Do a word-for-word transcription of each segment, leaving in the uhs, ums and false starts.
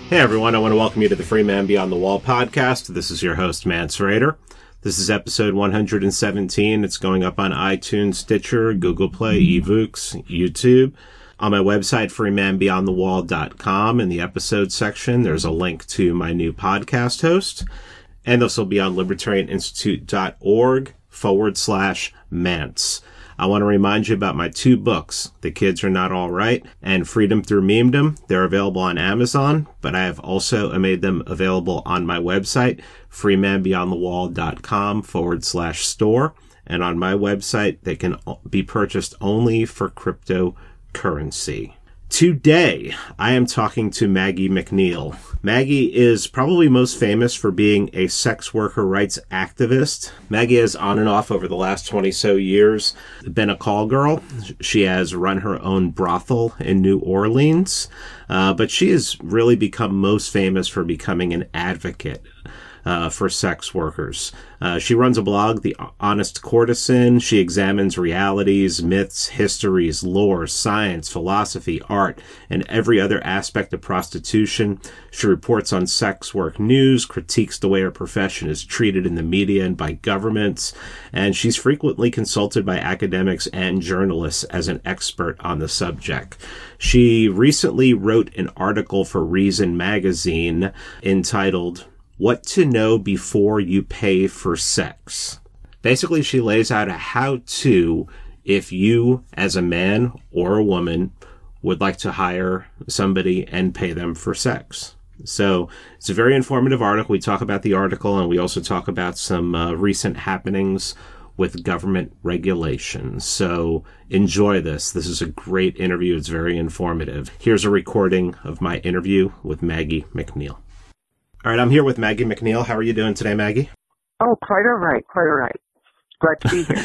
Hey everyone, I want to welcome you to the Free Man Beyond the Wall podcast. This is your host, Mance Raider. This is episode one hundred seventeen. It's going up on iTunes, Stitcher, Google Play, eBooks, YouTube. On my website, free man beyond the wall dot com, in the episode section, there's a link to my new podcast host. And this will be on libertarianinstitute.org forward slash Mance. I want to remind you about my two books, The Kids Are Not All Right and Freedom Through Memedom. They're available on Amazon, but I have also made them available on my website, free man beyond the wall dot com forward slash store. And on my website, they can be purchased only for cryptocurrency. Today, I am talking to Maggie McNeil. Maggie is probably most famous for being a sex worker rights activist. Maggie has on and off over the last twenty so years been a call girl. She has run her own brothel in New Orleans, uh, but she has really become most famous for becoming an advocate Uh, for sex workers. Uh, she runs a blog, The Honest Courtesan. She examines realities, myths, histories, lore, science, philosophy, art, and every other aspect of prostitution. She reports on sex work news, critiques the way her profession is treated in the media and by governments, and she's frequently consulted by academics and journalists as an expert on the subject. She recently wrote an article for Reason magazine entitled What to Know Before You Pay for Sex. Basically, she lays out a how-to if you, as a man or a woman, would like to hire somebody and pay them for sex. So it's a very informative article. We talk about the article, and we also talk about some uh, recent happenings with government regulations. So enjoy this. This is a great interview. It's very informative. Here's a recording of my interview with Maggie McNeil. All right, I'm here with Maggie McNeil. How are you doing today, Maggie? Oh, quite all right, quite all right. Glad to be here.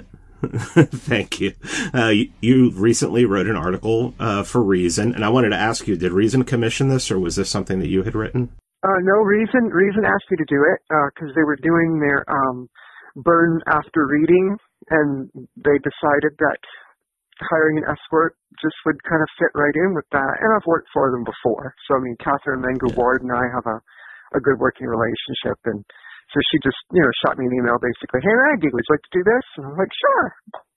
Thank you. Uh, you. You recently wrote an article uh, for Reason, and I wanted to ask you, did Reason commission this, or was this something that you had written? Uh, no, Reason Reason asked me to do it because uh, they were doing their um, burn after reading, and they decided that hiring an escort just would kind of fit right in with that. And I've worked for them before. So, I mean, Catherine Mengu-Ward and I have a a good working relationship, and so she just, you know, shot me an email basically, hey Maggie, would you like to do this? And I'm like, sure.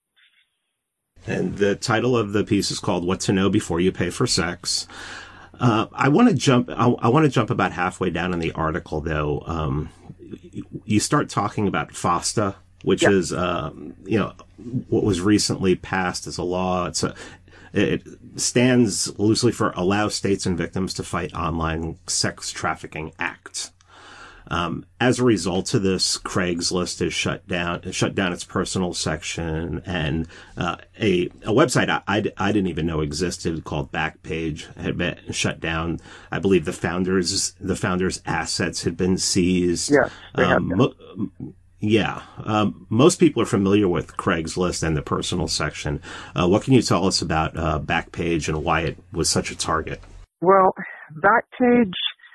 And the title of the piece is called What to Know Before You Pay for Sex. Uh, I want to jump, I, I want to jump about halfway down in the article though. Um, you start talking about FOSTA, which yeah. is, um, you know, what was recently passed as a law. It's a, It stands loosely for Allow States and Victims to Fight Online Sex Trafficking Act. Um, as a result of this, Craigslist has shut down, shut down its personal section, and uh, a a website I, I, I didn't even know existed called Backpage had been shut down. I believe the founders the founders' assets had been seized. Yeah, they um, have mo- Yeah. Um, most people are familiar with Craigslist and the personal section. Uh, what can you tell us about uh, Backpage and why it was such a target? Well, Backpage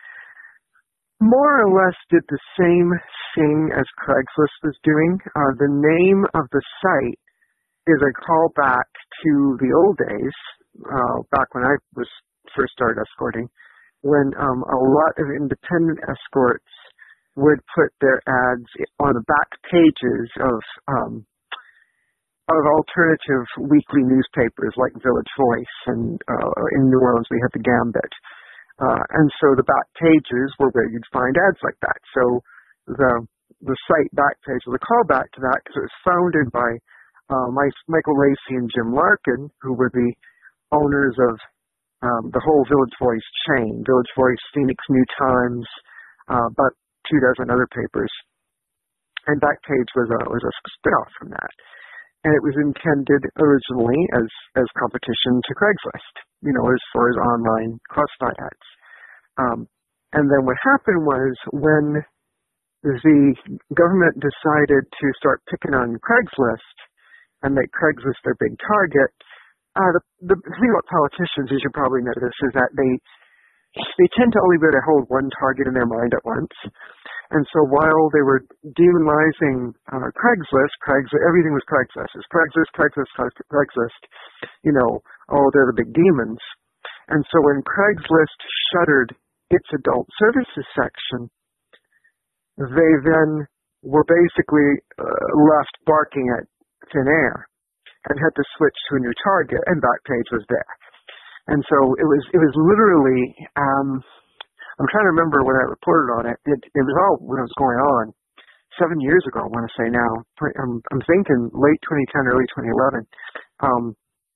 more or less did the same thing as Craigslist was doing. Uh, the name of the site is a callback to the old days, uh, back when I was first started escorting, when um, a lot of independent escorts would put their ads on the back pages of um, of alternative weekly newspapers like Village Voice, and uh, in New Orleans we had the Gambit, uh, and so the back pages were where you'd find ads like that. So the the site Backpage was a callback to that because it was founded by uh, Michael Lacey and Jim Larkin, who were the owners of um, the whole Village Voice chain, Village Voice, Phoenix New Times, uh, but two dozen other papers, and Backpage was a was a spin-off from that, and it was intended originally as as competition to Craigslist, you know, as far as online classified ads. Um, and then what happened was when the government decided to start picking on Craigslist and make Craigslist their big target, uh, the the thing about politicians, as you probably notice, is that they they tend to only be able to hold one target in their mind at once. And so while they were demonizing uh, Craigslist, Craigslist, everything was Craigslist. It's Craigslist, Craigslist, Craigslist, you know, oh, they're the big demons. And so when Craigslist shuttered its adult services section, they then were basically uh, left barking at thin air and had to switch to a new target, and Backpage was there. And so it was, it was literally, um, I'm trying to remember when I reported on it. It, it was all when it was going on seven years ago, I want to say now. I'm, I'm thinking late twenty ten, early twenty eleven. Um,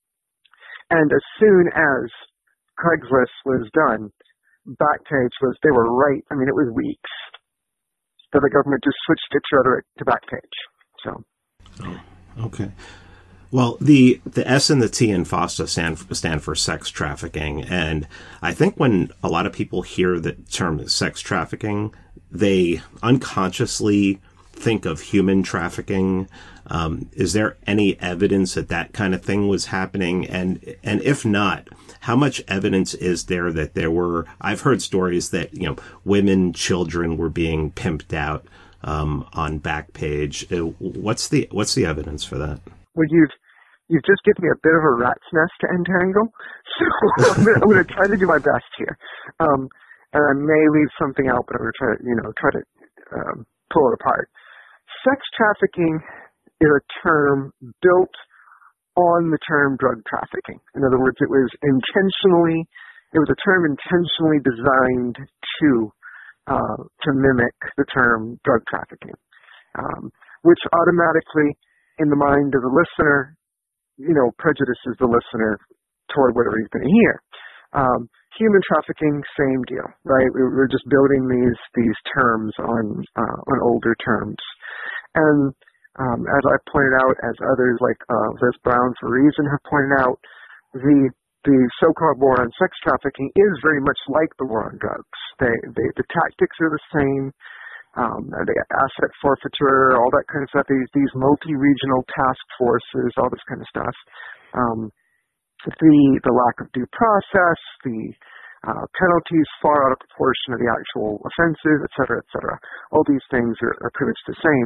and as soon as Craigslist was done, Backpage was, they were right. I mean, it was weeks that the government just switched its rhetoric to Backpage. So. Oh, okay. Well, the, the S and the T in FOSTA stand, stand for sex trafficking. And I think when a lot of people hear the term sex trafficking, they unconsciously think of human trafficking. Um, is there any evidence that that kind of thing was happening? And, and if not, how much evidence is there that there were, I've heard stories that, you know, women, children were being pimped out, um, on Backpage. What's the, what's the evidence for that? Well, you've, you've just given me a bit of a rat's nest to entangle, so I'm going to try to do my best here. Um, and I may leave something out, but I'm going to try to, you know, try to um, pull it apart. Sex trafficking is a term built on the term drug trafficking. In other words, it was intentionally, it was a term intentionally designed to uh, to mimic the term drug trafficking, um, which automatically, in the mind of the listener, you know, prejudices the listener toward whatever he's going to hear. Um, human trafficking, same deal, right? We're just building these these terms on uh, on older terms, and um, as I pointed out, as others like uh, Liz Brown for Reason have pointed out, the the so-called war on sex trafficking is very much like the war on drugs. They, they the tactics are the same. Um, the asset forfeiture, all that kind of stuff, these, these multi-regional task forces, all this kind of stuff. Um, the, the lack of due process, the uh, penalties far out of proportion to the actual offenses, et cetera, et cetera. All these things are, are pretty much the same.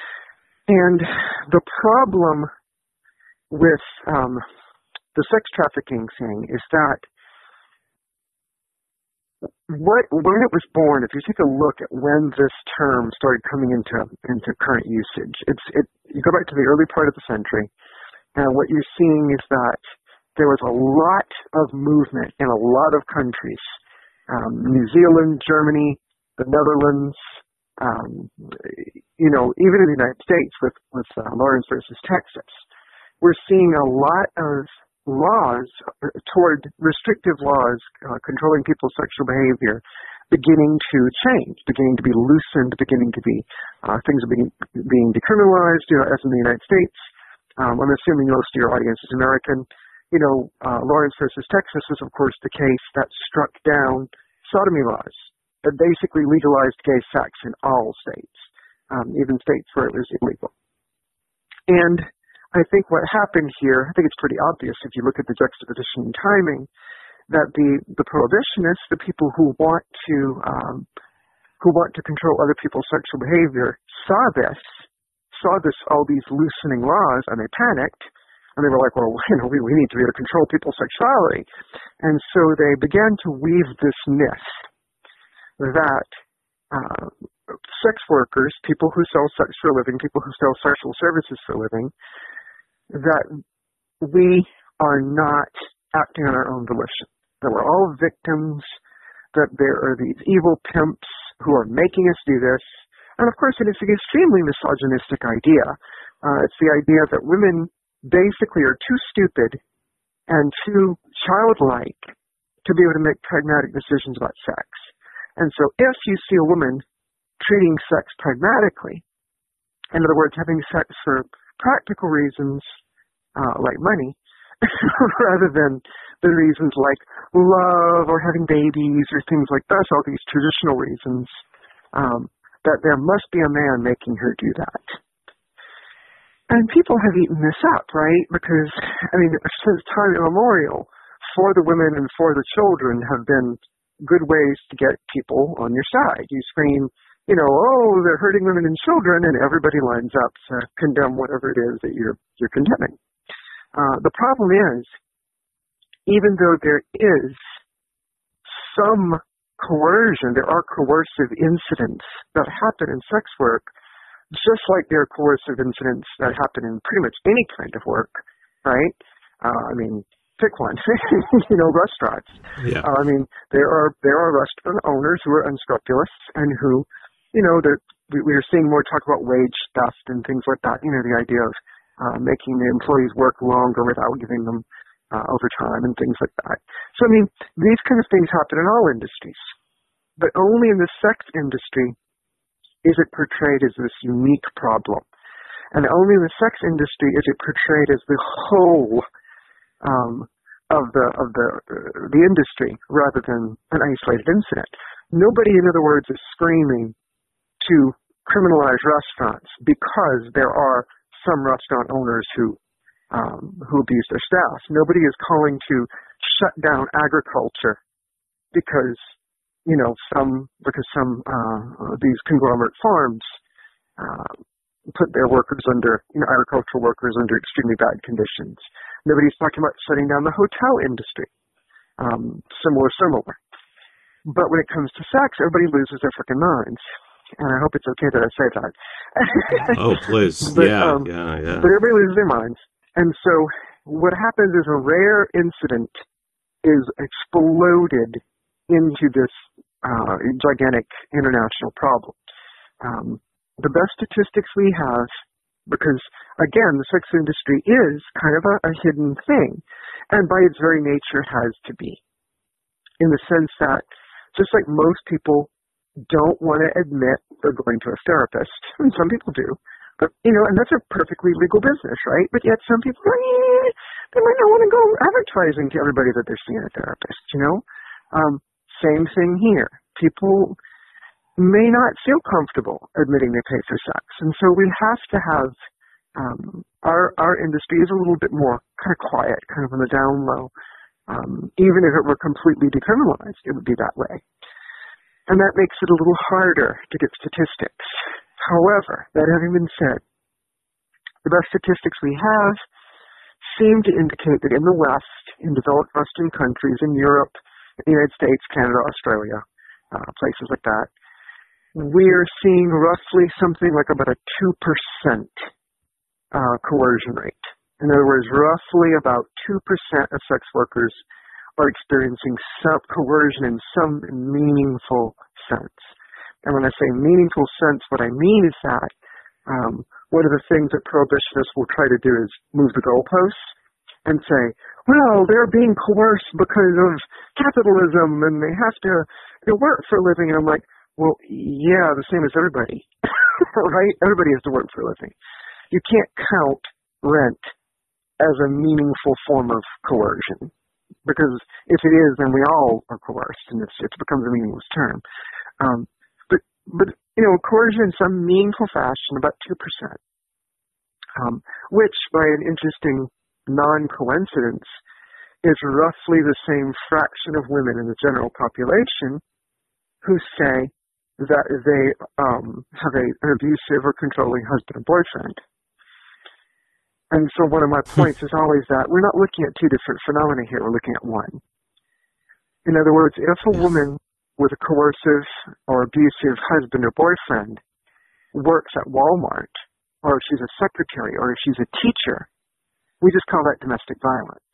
And the problem with um, the sex trafficking thing is that What, when it was born, if you take a look at when this term started coming into into current usage, it's it. You go back to the early part of the century, and what you're seeing is that there was a lot of movement in a lot of countries, um, New Zealand, Germany, the Netherlands, um, you know, even in the United States with with uh, Lawrence versus Texas, we're seeing a lot of laws toward restrictive laws uh, controlling people's sexual behavior beginning to change, beginning to be loosened, beginning to be uh, things are being being decriminalized, you know, as in the United States. Um, I'm assuming most of your audience is American. You know, uh, Lawrence versus Texas was, of course, the case that struck down sodomy laws that basically legalized gay sex in all states, um, even states where it was illegal. And I think what happened here, I think it's pretty obvious if you look at the juxtaposition in timing, that the, the prohibitionists, the people who want to um, who want to control other people's sexual behavior, saw this, saw this all these loosening laws, and they panicked, and they were like, well, you know, we, we need to be able to control people's sexuality, and so they began to weave this myth that uh, sex workers, people who sell sex for a living, people who sell sexual services for a living, that we are not acting on our own volition, that we're all victims, that there are these evil pimps who are making us do this. And of course, it is an extremely misogynistic idea. Uh, it's the idea that women basically are too stupid and too childlike to be able to make pragmatic decisions about sex. And so if you see a woman treating sex pragmatically, in other words, having sex for practical reasons, uh, like money, rather than the reasons like love or having babies or things like that, all these traditional reasons, um, that there must be a man making her do that. And people have eaten this up, right? Because, I mean, since time immemorial, for the women and for the children have been good ways to get people on your side. You scream, you know, oh, they're hurting women and children, and everybody lines up to condemn whatever it is that you're you're condemning. Uh, the problem is, even though there is some coercion, there are coercive incidents that happen in sex work, just like there are coercive incidents that happen in pretty much any kind of work, right? Uh, I mean, pick one, you know, restaurants. Yeah. Uh, I mean, there are there are restaurant owners who are unscrupulous and who, you know, they're, we, we are seeing more talk about wage theft and things like that. You know, the idea of uh, making the employees work longer without giving them uh, overtime and things like that. So, I mean, these kind of things happen in all industries, but only in the sex industry is it portrayed as this unique problem. And only in the sex industry is it portrayed as the whole um, of the of the uh, the industry rather than an isolated incident. Nobody, in other words, is screaming to criminalize restaurants because there are some restaurant owners who um, who abuse their staff. Nobody is calling to shut down agriculture because you know some because some uh, these conglomerate farms uh, put their workers under you know agricultural workers under extremely bad conditions. Nobody's talking about shutting down the hotel industry. Um, similar, similar. But when it comes to sex, everybody loses their freaking minds. And I hope it's okay that I say that. Oh, please. but, yeah, um, yeah, yeah. But everybody loses their minds. And so what happens is a rare incident is exploded into this uh, gigantic international problem. Um, the best statistics we have, because, again, the sex industry is kind of a, a hidden thing, and by its very nature has to be, in the sense that just like most people don't want to admit they're going to a therapist, and some people do, but, you know, and that's a perfectly legal business, right? But yet some people, eh, they might not want to go advertising to everybody that they're seeing a therapist, you know? Um, same thing here. People may not feel comfortable admitting they pay for sex. And so we have to have, um, our, our industry is a little bit more kind of quiet, kind of on the down low. Um, even if it were completely decriminalized, it would be that way. And that makes it a little harder to get statistics. However, that having been said, the best statistics we have seem to indicate that in the West, in developed Western countries, in Europe, the United States, Canada, Australia, uh, places like that, we're seeing roughly something like about a two percent uh, coercion rate. In other words, roughly about two percent of sex workers are experiencing some coercion in some meaningful sense. And when I say meaningful sense, what I mean is that um, one of the things that prohibitionists will try to do is move the goalposts and say, well, they're being coerced because of capitalism and they have to you know, work for a living. And I'm like, well, yeah, the same as everybody, right? Everybody has to work for a living. You can't count rent as a meaningful form of coercion, because if it is, then we all are coerced, and it's, it becomes a meaningless term. Um, but, but you know, coercion in some meaningful fashion, about two percent, um, which, by an interesting non-coincidence, is roughly the same fraction of women in the general population who say that they um, have a, an abusive or controlling husband or boyfriend. And so one of my points is always that we're not looking at two different phenomena here, we're looking at one. In other words, if a woman with a coercive or abusive husband or boyfriend works at Walmart, or if she's a secretary, or if she's a teacher, we just call that domestic violence.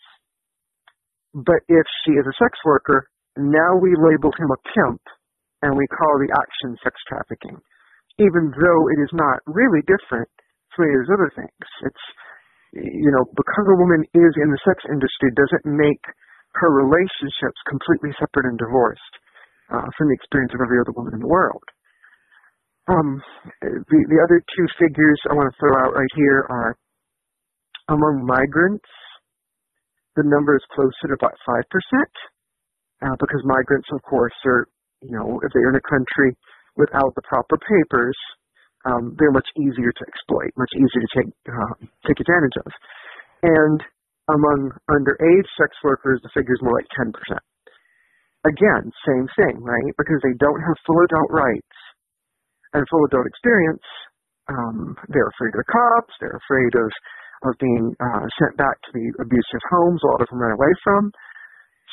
But if she is a sex worker, now we label him a pimp, and we call the action sex trafficking, even though it is not really different from any of those other things. It's, you know, because a woman is in the sex industry doesn't make her relationships completely separate and divorced uh, from the experience of every other woman in the world. Um, the, the other two figures I want to throw out right here are among migrants, the number is closer to about five percent, uh, because migrants, of course, are, you know, if they're in a country without the proper papers, um, they're much easier to exploit, much easier to take uh, take advantage of. And among underage sex workers, the figure is more like ten percent. Again, same thing, right? Because they don't have full adult rights and full adult experience, um, they're afraid of the cops, they're afraid of, of being uh, sent back to the abusive homes a lot of them ran away from.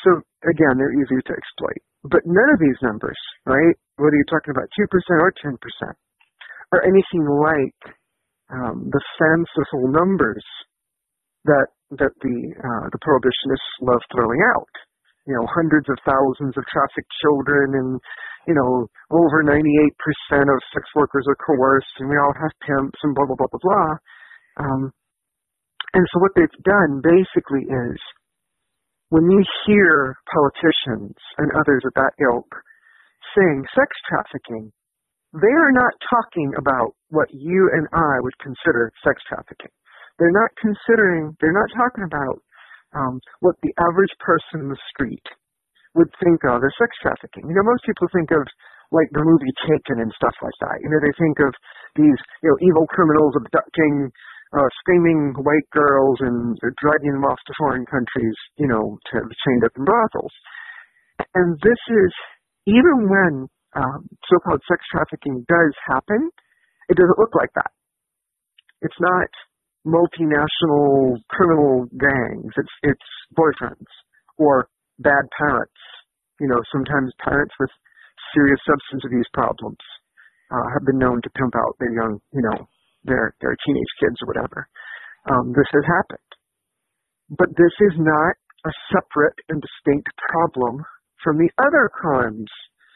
So again, they're easy to exploit. But none of these numbers, right, whether you're talking about two percent or ten percent, are anything like um, the fanciful numbers that that the uh, the prohibitionists love throwing out. You know, hundreds of thousands of trafficked children, and you know, over ninety-eight percent of sex workers are coerced, and we all have pimps, and blah blah blah blah blah. Um, and so what they've done basically is, when you hear politicians and others of that ilk saying sex trafficking, they are not talking about what you and I would consider sex trafficking. They're not considering, they're not talking about um, what the average person in the street would think of as sex trafficking. You know, most people think of like the movie Taken and stuff like that. You know, they think of these, you know, evil criminals abducting uh, screaming white girls and dragging them off to foreign countries, you know, to chained up in brothels. And this is, even when um, so-called sex trafficking does happen, it doesn't look like that. It's not multinational criminal gangs. It's it's boyfriends or bad parents. You know, sometimes parents with serious substance abuse problems uh, have been known to pimp out their young, you know, their their teenage kids or whatever. Um, this has happened, but this is not a separate and distinct problem from the other crimes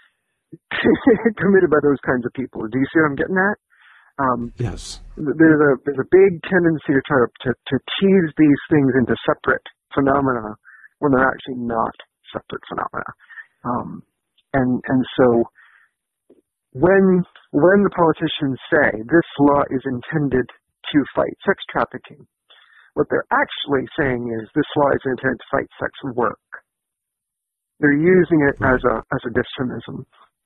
committed by those kinds of people. Do you see what I'm getting at? Um, yes. There's a there's a big tendency to try to, to to tease these things into separate phenomena when they're actually not separate phenomena. Um, and and so when when the politicians say this law is intended to fight sex trafficking, what they're actually saying is this law is intended to fight sex work. They're using it right. as a as a euphemism.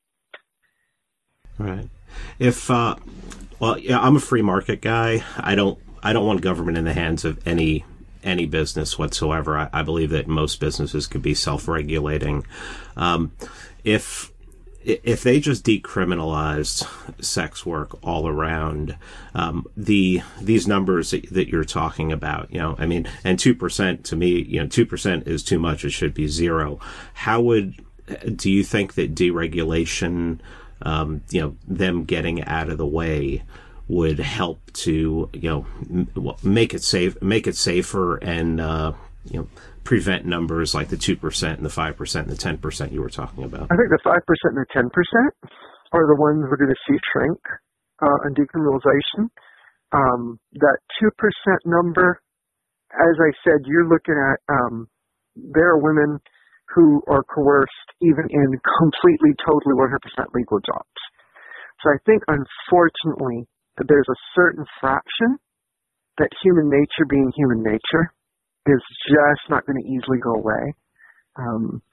Right. If uh, well, yeah, I'm a free market guy. I don't I don't want government in the hands of any any business whatsoever. I, I believe that most businesses could be self-regulating. Um, if if they just decriminalized sex work all around, um, the these numbers that, that you're talking about, you know, I mean, and two percent to me, you know, two percent is too much. It should be zero. How would do you think that deregulation, um, you know, them getting out of the way, would help to, you know, m- make it safe, make it safer, and uh, you know, prevent numbers like the two percent and the five percent and the ten percent you were talking about? I think the five percent and the ten percent are the ones we're going to see shrink uh, in decriminalization. Um, that two percent number, as I said, you're looking at, um, there are women who are coerced even in completely, totally one hundred percent legal jobs. So I think, unfortunately, that there's a certain fraction that human nature being human nature is just not going to easily go away. Um,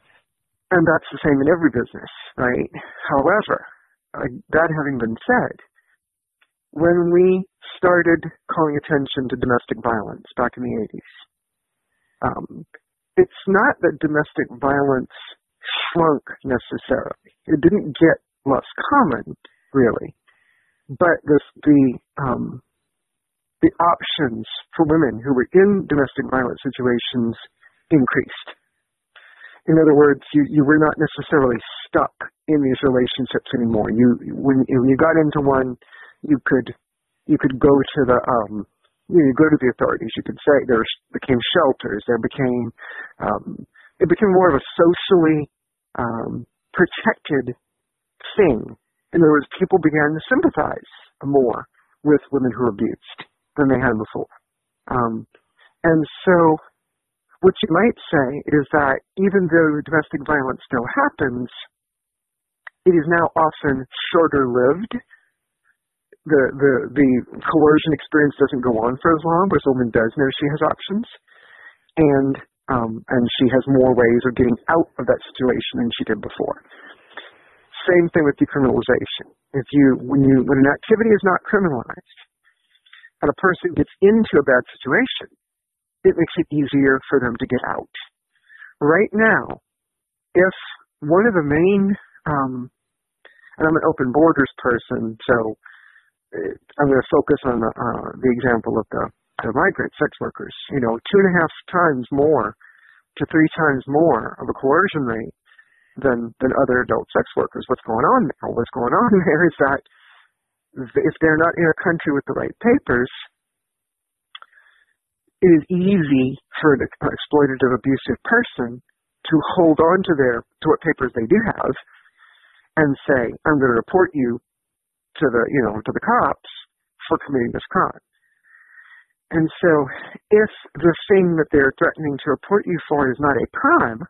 and that's the same in every business, right? However, uh, that having been said, when we started calling attention to domestic violence back in the eighties, um, it's not that domestic violence shrunk necessarily. It didn't get less common, really. But this, the um, the options for women who were in domestic violence situations increased. In other words, you, you were not necessarily stuck in these relationships anymore. You when, when you got into one, you could you could go to the um, you, know, you go to the authorities. You could say there became shelters. There became um, it became more of a socially um, protected thing. In other words, people began to sympathize more with women who were abused than they had before. Um, and so what you might say is that even though domestic violence still happens, it is now often shorter-lived. The, the, the coercion experience doesn't go on for as long, but the woman does know she has options. And, um, and she has more ways of getting out of that situation than she did before. Same thing with decriminalization. If you, when you, when an activity is not criminalized, and a person gets into a bad situation, it makes it easier for them to get out. Right now, if one of the main, um, and I'm an open borders person, so I'm going to focus on the, uh, the example of the, the migrant sex workers. You know, two and a half times more to three times more of a coercion rate than, than other adult sex workers. What's going on there? What's going on there is that if they're not in a country with the right papers, it is easy for an exploitative, abusive person to hold on to their to what papers they do have and say, "I'm going to report you to the you know to the cops for committing this crime." And so, if the thing that they're threatening to report you for is not a crime,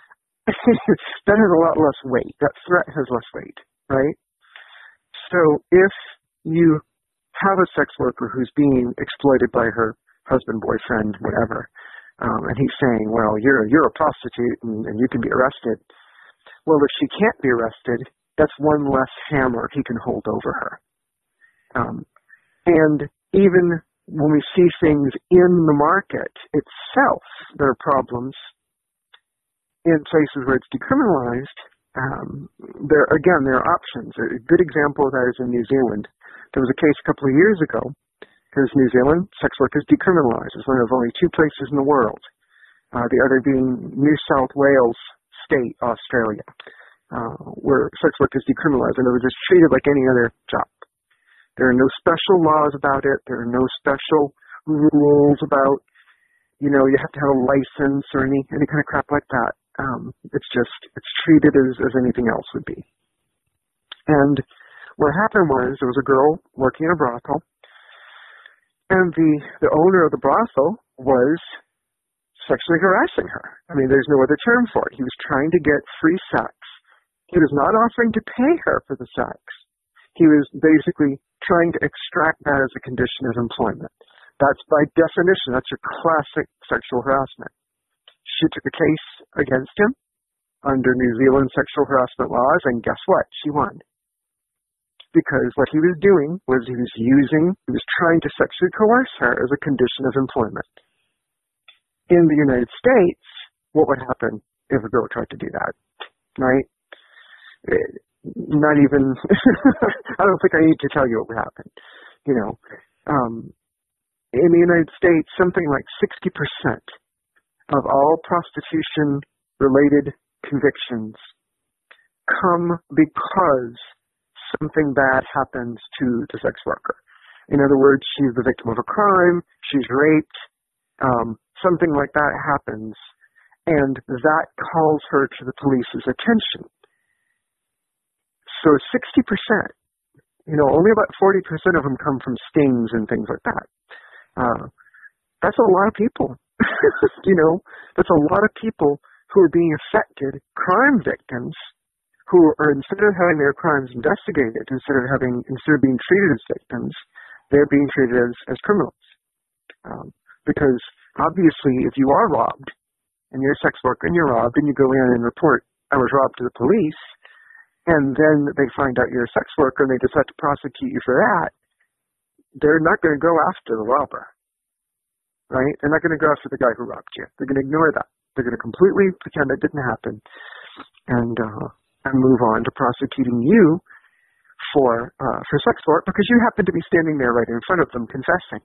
that has a lot less weight. That threat has less weight, right? So, if you have a sex worker who's being exploited by her husband, boyfriend, whatever, um, and he's saying, well, you're you're a prostitute and, and you can be arrested. Well, if she can't be arrested, that's one less hammer he can hold over her. Um, and even when we see things in the market itself, there are problems in places where it's decriminalized. Um, there again, there are options. A good example of that is in New Zealand. There was a case a couple of years ago. Because New Zealand, sex work is decriminalized. It's one of only two places in the world. Uh, the other being New South Wales state, Australia, uh, where sex work is decriminalized. In other words, it's treated like any other job. There are no special laws about it. There are no special rules about, you know, you have to have a license or any, any kind of crap like that. Um, it's just, it's treated as, as anything else would be. And what happened was, there was a girl working in a brothel, and the, the owner of the brothel was sexually harassing her. I mean, there's no other term for it. He was trying to get free sex. He was not offering to pay her for the sex. He was basically trying to extract that as a condition of employment. That's by definition, that's your classic sexual harassment. She took a case against him under New Zealand sexual harassment laws, and guess what? She won. Because what he was doing was he was using, he was trying to sexually coerce her as a condition of employment. In the United States, what would happen if a girl tried to do that, right? It, not even, I don't think I need to tell you what would happen. You know, um, in the United States, something like sixty percent of all prostitution-related convictions come because something bad happens to the sex worker. In other words, she's the victim of a crime, she's raped, um, something like that happens, and that calls her to the police's attention. So sixty percent, you know, only about forty percent of them come from stings and things like that. Uh, that's a lot of people. You know, that's a lot of people who are being affected, crime victims, who are, instead of having their crimes investigated, instead of having, instead of being treated as victims, they're being treated as, as criminals. Um, because obviously, if you are robbed, and you're a sex worker and you're robbed, and you go in and report, I was robbed to the police, and then they find out you're a sex worker and they decide to prosecute you for that, they're not going to go after the robber. Right? They're not going to go after the guy who robbed you. They're going to ignore that. They're going to completely pretend it didn't happen. And, uh, and move on to prosecuting you for uh, for sex work because you happen to be standing there right in front of them confessing.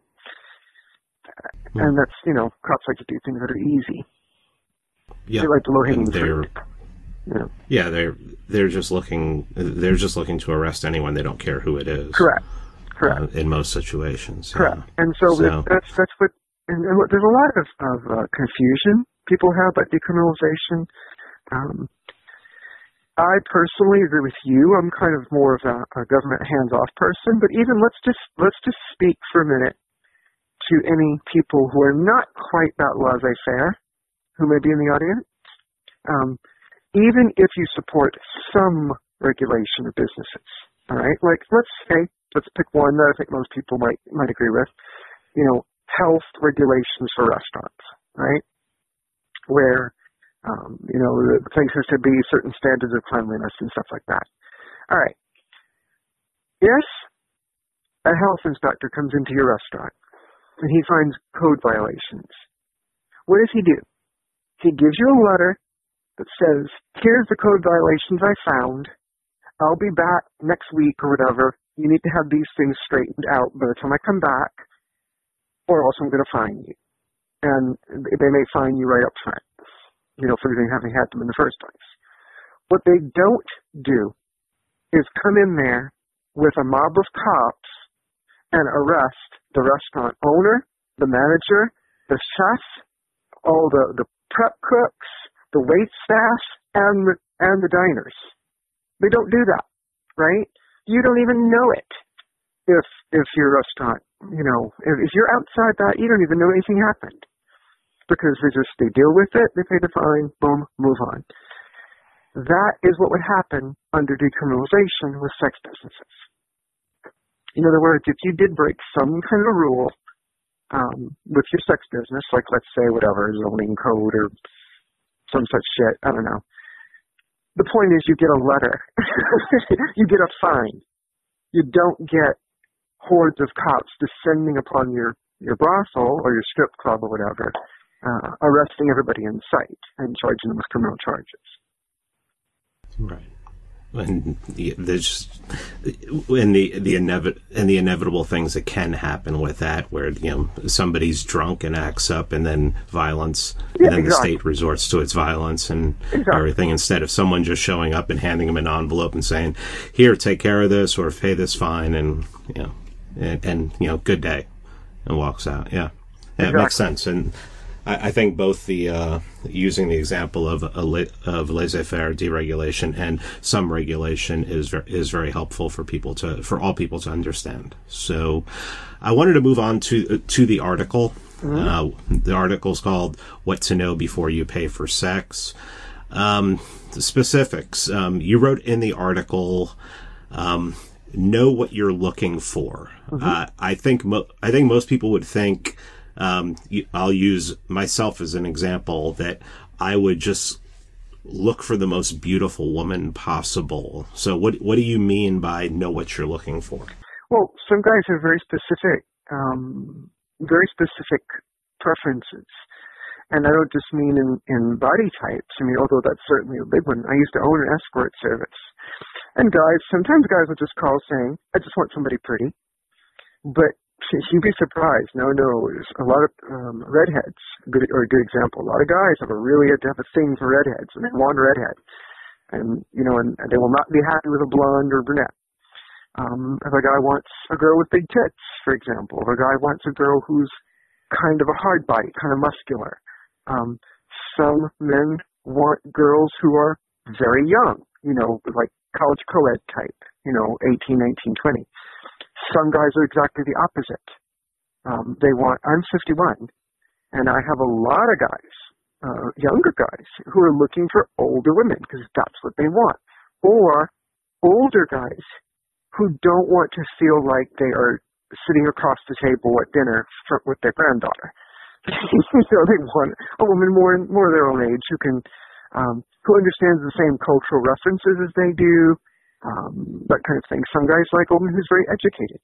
Mm. And that's, you know, cops like to do things that are easy. Yeah, they like the low-hanging fruit. Yeah. yeah, they're they're just looking they're just looking to arrest anyone. They don't care who it is. Correct. Correct. Uh, in most situations. Correct. Yeah. And so, so that's that's what. And, and there's a lot of of uh, confusion people have about decriminalization. Um, I personally agree with you. I'm kind of more of a, a government hands-off person. But even let's just let's just speak for a minute to any people who are not quite that laissez-faire, who may be in the audience. Um, even if you support some regulation of businesses, all right. Like let's say, let's pick one that I think most people might might agree with. You know, health regulations for restaurants, right? Where Um, you know, the place has to be certain standards of cleanliness and stuff like that. All right. If a health inspector comes into your restaurant and he finds code violations, what does he do? He gives you a letter that says, here's the code violations I found. I'll be back next week or whatever. You need to have these things straightened out by the time I come back, or else I'm going to fine you. And they may fine you right up front. you know, for even having had them in the first place. What they don't do is come in there with a mob of cops and arrest the restaurant owner, the manager, the chef, all the, the prep cooks, the wait staff, and the, and the diners. They don't do that, right? You don't even know it if if your restaurant, you know, if, if you're outside that, you don't even know anything happened because they just, they deal with it, they pay the fine, boom, move on. That is what would happen under decriminalization with sex businesses. In other words, if you did break some kind of rule um, with your sex business, like let's say whatever, zoning code or some such shit, I don't know. The point is you get a letter. You get a fine. You don't get hordes of cops descending upon your, your brothel or your strip club or whatever, uh, arresting everybody in sight and charging them with criminal charges. Right. And the, there's and the the inevit and the inevitable things that can happen with that, where you know somebody's drunk and acts up, and then violence, yeah, and then exactly. the state resorts to its violence and exactly. everything, instead of someone just showing up and handing them an envelope and saying, "Here, take care of this," or "Pay this fine," and you know, and, and you know, good day, and walks out. Yeah, that exactly. makes sense. And I think both the uh, using the example of of laissez-faire deregulation and some regulation is ver- is very helpful for people to for all people to understand. So, I wanted to move on to to the article. Mm-hmm. Uh, the article is called "What to Know Before You Pay for Sex." Um, the specifics. Um, you wrote in the article, um, "Know what you're looking for." Mm-hmm. Uh, I think mo- I think most people would think. Um, I'll use myself as an example, that I would just look for the most beautiful woman possible. So what what do you mean by know what you're looking for? Well, some guys have very specific, um, very specific preferences. And I don't just mean in, in body types. I mean, although that's certainly a big one. I used to own an escort service. And guys, sometimes guys will just call saying, I just want somebody pretty. But you'd be surprised. No, no, there's a lot of um, redheads, good, or a good example. A lot of guys have a really have a thing for redheads, and they want a redhead, and you know, and, and they will not be happy with a blonde or brunette. Um, if a guy wants a girl with big tits, for example, if a guy wants a girl who's kind of a hard body, kind of muscular. Um, some men want girls who are very young, you know, like college co-ed type, you know, eighteen, nineteen, twenty. Some guys are exactly the opposite. Um, they want, I'm fifty-one, and I have a lot of guys, uh, younger guys, who are looking for older women because that's what they want. Or older guys who don't want to feel like they are sitting across the table at dinner for, with their granddaughter. You know, they want a woman more, more their own age who can, um, who understands the same cultural references as they do. Um, that kind of thing. Some guys like a woman who's very educated.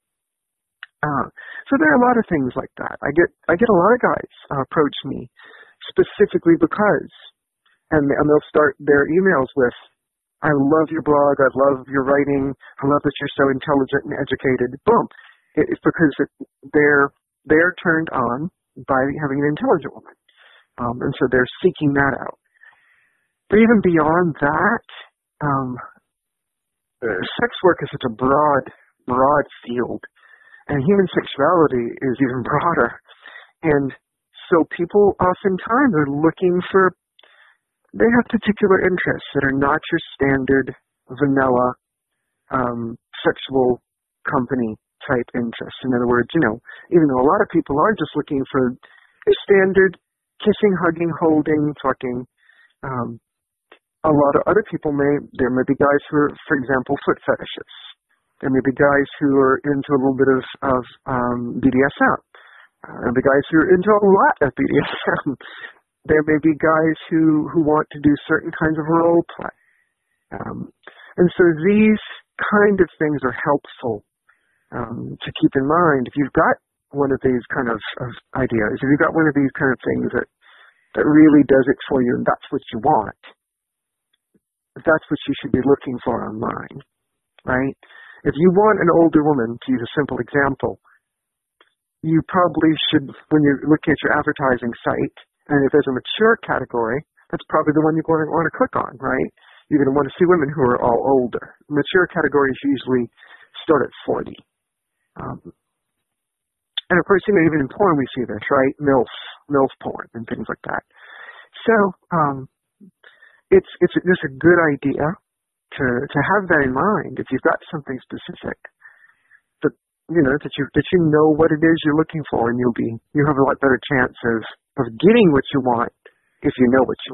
Uh, so there are a lot of things like that. I get I get a lot of guys uh, approach me specifically because, and, and they'll start their emails with, I love your blog, I love your writing, I love that you're so intelligent and educated. Boom. It, it's because it, they're, they're turned on by having an intelligent woman. Um, and so they're seeking that out. But even beyond that, um, Uh, sex work is such a broad, broad field, and human sexuality is even broader. And so people oftentimes are looking for, they have particular interests that are not your standard vanilla um, sexual company type interests. In other words, you know, even though a lot of people are just looking for your standard kissing, hugging, holding, fucking, um, a lot of other people may, there may be guys who are, for example, foot fetishes. There may be guys who are into a little bit of, of um, B D S M. Uh, there may be guys who are into a lot of B D S M. There may be guys who, who want to do certain kinds of role play. Um, and so these kind of things are helpful um, to keep in mind. If you've got one of these kind of, of ideas, if you've got one of these kind of things that, that really does it for you and that's what you want, that's what you should be looking for online, right? If you want an older woman, to use a simple example, you probably should, when you're looking at your advertising site, and if there's a mature category, that's probably the one you're going to want to click on, right? You're going to want to see women who are all older. Mature categories usually start at forty. Um, and of course, you know, even in porn we see this, right? MILF, MILF porn and things like that. So um, it's it's just a good idea to to have that in mind if you've got something specific. That you know that you that you know what it is you're looking for, and you'll be you have a lot better chance of of getting what you want if you know what you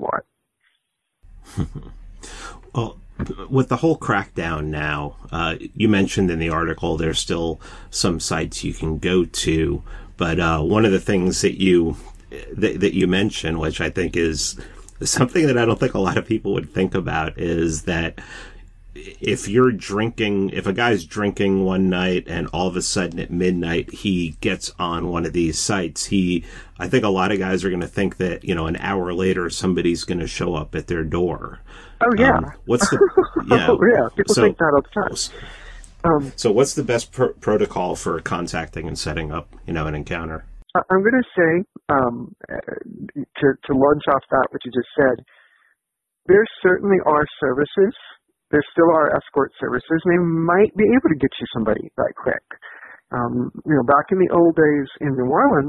want. Well, with the whole crackdown now, uh, you mentioned in the article there's still some sites you can go to, but uh, one of the things that you that, that you mentioned, which I think is something that I don't think a lot of people would think about, is that if you're drinking, if a guy's drinking one night and all of a sudden at midnight he gets on one of these sites, he, I think a lot of guys are going to think that, you know, an hour later somebody's going to show up at their door. Oh yeah. Um, what's the? Yeah. oh, yeah. People so, think that all the time. Um, so what's the best pr- protocol for contacting and setting up, you know, an encounter? I'm going to say, um, to to launch off that what you just said, there certainly are services. There still are escort services. They might be able to get you somebody that quick. Um, you know, back in the old days in New Orleans,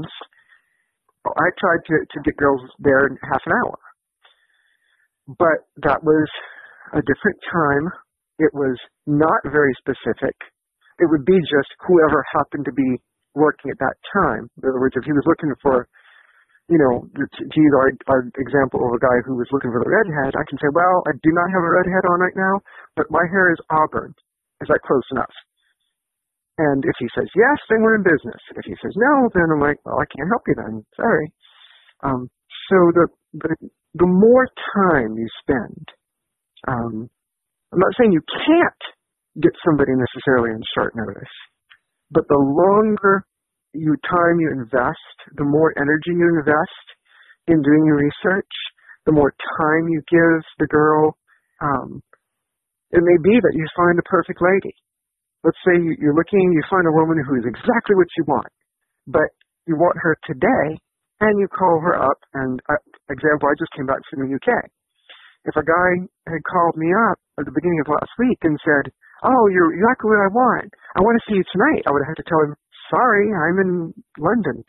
I tried to, to get girls there in half an hour. But that was a different time. It was not very specific. It would be just whoever happened to be working at that time. In other words, if he was looking for, you know, to use our, our example of a guy who was looking for the redhead, I can say, well, I do not have a redhead on right now, but my hair is auburn. Is that close enough? And if he says yes, then we're in business. If he says no, then I'm like, well, I can't help you then. Sorry. Um, so the, the the more time you spend, um, I'm not saying you can't get somebody necessarily in short notice, but the longer you time you invest, the more energy you invest in doing your research, the more time you give the girl. Um, it may be that you find the perfect lady. Let's say you're looking, you find a woman who is exactly what you want, but you want her today, and you call her up. And uh, example, I just came back from the U K. If a guy had called me up at the beginning of last week and said, "Oh, you're exactly what I want. I want to see you tonight," I would have had to tell him, "Sorry, I'm in London.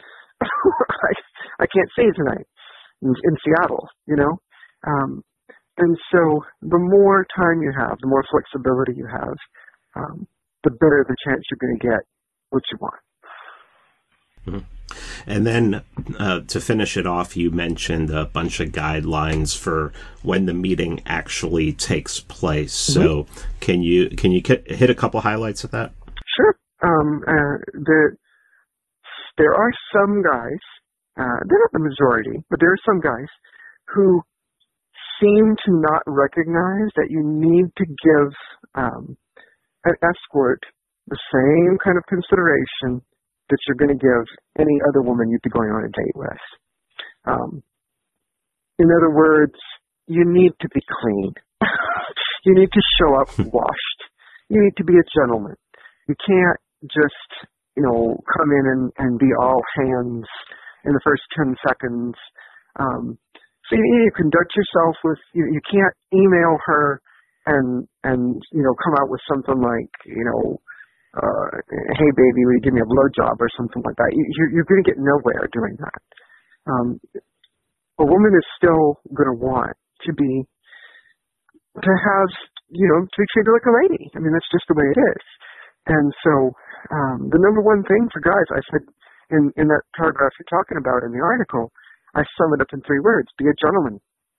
I, I can't see you tonight in, in Seattle." You know, um, and so the more time you have, the more flexibility you have, um, the better the chance you're going to get what you want. Mm-hmm. And then uh, to finish it off, you mentioned a bunch of guidelines for when the meeting actually takes place. Mm-hmm. So can you can you hit a couple highlights of that? Sure. Um, uh, the, there are some guys, uh, they're not the majority, but there are some guys who seem to not recognize that you need to give um, an escort the same kind of consideration that you're going to give any other woman you'd be going on a date with. Um, in other words, you need to be clean. You need to show up washed. You need to be a gentleman. You can't just, you know, come in and, and be all hands in the first ten seconds. Um, so you need to conduct yourself with, you, you can't email her and, and, you know, come out with something like, you know, Uh, hey baby, will you give me a blowjob or something like that? You, you're, you're going to get nowhere doing that. Um, a woman is still going to want to be, to have, you know, to be treated like a lady. I mean, that's just the way it is. And so, um, the number one thing for guys, I said in, in that paragraph you're talking about in the article, I sum it up in three words: be a gentleman.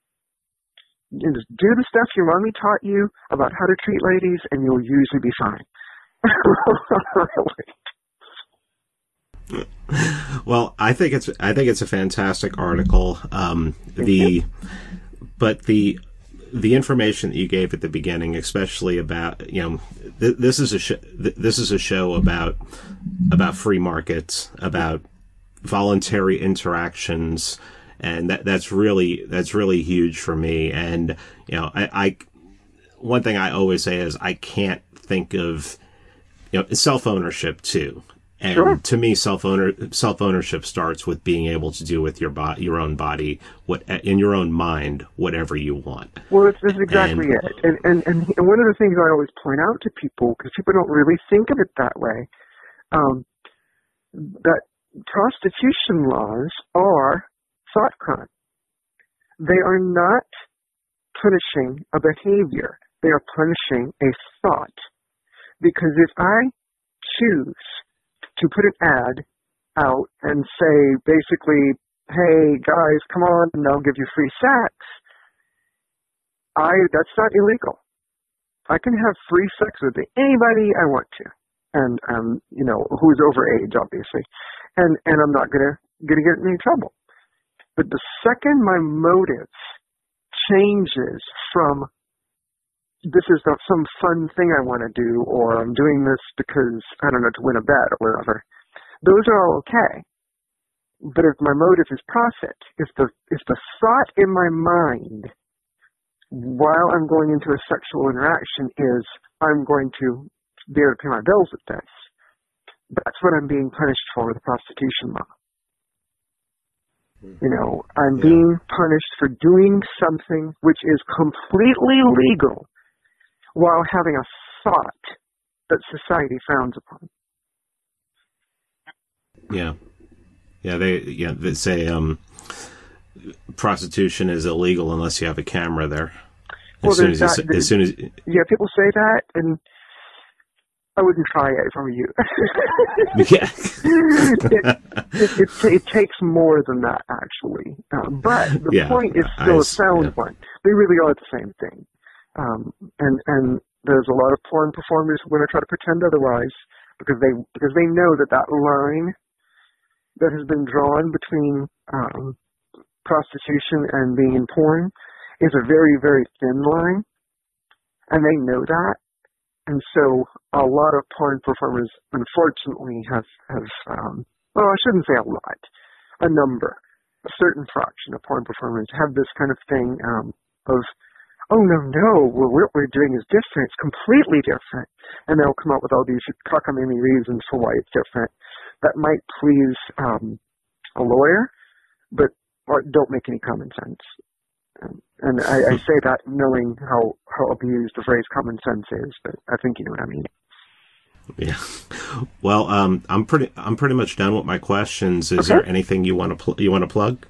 You just do the stuff your mommy taught you about how to treat ladies, and you'll usually be fine. Well, I think it's I think it's a fantastic article. Um, the but the the information that you gave at the beginning, especially about, you know, th- this is a sh- th- this is a show about about free markets, about voluntary interactions, and that that's really that's really huge for me. And you know, I, I one thing I always say is I can't think of, you know, self-ownership too. And sure. to me, self owner self ownership starts with being able to do with your bo- your own body, what in your own mind, whatever you want. Well, that's, that's exactly and, it. And, and and and one of the things I always point out to people, because people don't really think of it that way, um, that prostitution laws are thought crime. They are not punishing a behavior. They are punishing a thought. Because if I choose to put an ad out and say, basically, hey, guys, come on, and I'll give you free sex, I that's not illegal. I can have free sex with anybody I want to, and, um, you know, who's over age, obviously, and, and I'm not going to gonna get in any trouble. But the second my motive changes from this is not some fun thing I want to do, or I'm doing this because, I don't know, to win a bet or whatever, those are all okay. But if my motive is profit, if the if the thought in my mind while I'm going into a sexual interaction is, I'm going to be able to pay my bills with this, that's what I'm being punished for with the prostitution law. You know, I'm yeah. being punished for doing something which is completely legal, while having a thought that society frowns upon. Yeah. Yeah, they yeah, they say um, prostitution is illegal unless you have a camera there. As well, soon as, that, you, as soon as yeah, people say that, and I wouldn't try it if I were you. yeah. it, it, it, it takes more than that, actually. Um, but the yeah, point is still I, a sound yeah. one. They really are the same thing. Um, and, and there's a lot of porn performers who want to try to pretend otherwise because they, because they know that that line that has been drawn between, um, prostitution and being in porn is a very, very thin line. And they know that. And so a lot of porn performers, unfortunately, have, have, um, well, I shouldn't say a lot, a number, a certain fraction of porn performers have this kind of thing, um, of, oh, no, no, well, what we're doing is different. It's completely different. And they'll come up with all these cockamamie reasons for why it's different that might please um, a lawyer, but or don't make any common sense. Um, and I, I say that knowing how, how abused the phrase common sense is, but I think you know what I mean. Yeah. Well, um, I'm pretty I'm pretty much done with my questions. Is okay. there anything you want to pl- you want to plug?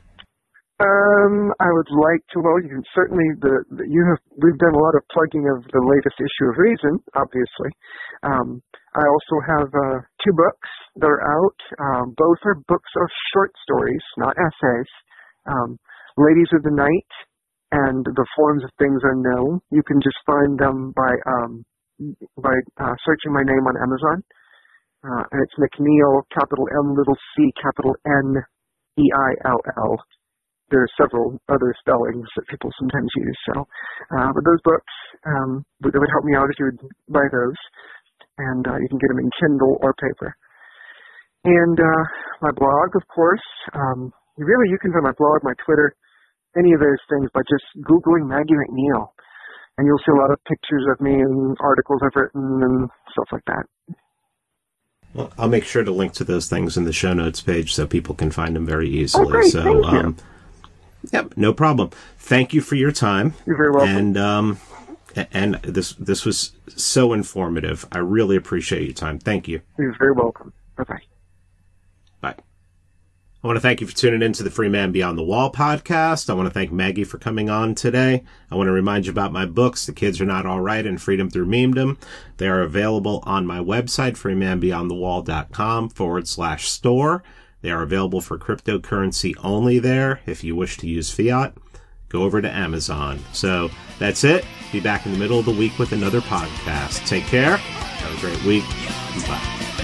Um, I would like to, well, you can certainly, the, the, you have, we've done a lot of plugging of the latest issue of Reason, obviously. Um, I also have, uh, two books that are out. Um, both are books of short stories, not essays. Um, Ladies of the Night and The Forms of Things Unknown. You can just find them by, um, by, uh, searching my name on Amazon. Uh, and it's McNeil, capital M, little c, capital N, E I L L. There are several other spellings that people sometimes use. So, uh, but those books, um, would, would help me out if you would buy those. And, uh, you can get them in Kindle or paper. And, uh, my blog, of course, um, really you can find my blog, my Twitter, any of those things by just Googling Maggie McNeil. And you'll see a lot of pictures of me and articles I've written and stuff like that. Well, I'll make sure to link to those things in the show notes page so people can find them very easily. Oh, great. So, Thank you. um, Yep, no problem. Thank you for your time. You're very welcome. And um, and this this was so informative. I really appreciate your time. Thank you. You're very welcome. Bye-bye. Bye. I want to thank you for tuning in to the Free Man Beyond the Wall podcast. I want to thank Maggie for coming on today. I want to remind you about my books, The Kids Are Not All Right and Freedom Through Memedom. They are available on my website, freemanbeyondthewall.com forward slash store. They are available for cryptocurrency only there. If you wish to use fiat, go over to Amazon. So that's it. Be back in the middle of the week with another podcast. Take care. Have a great week. Bye.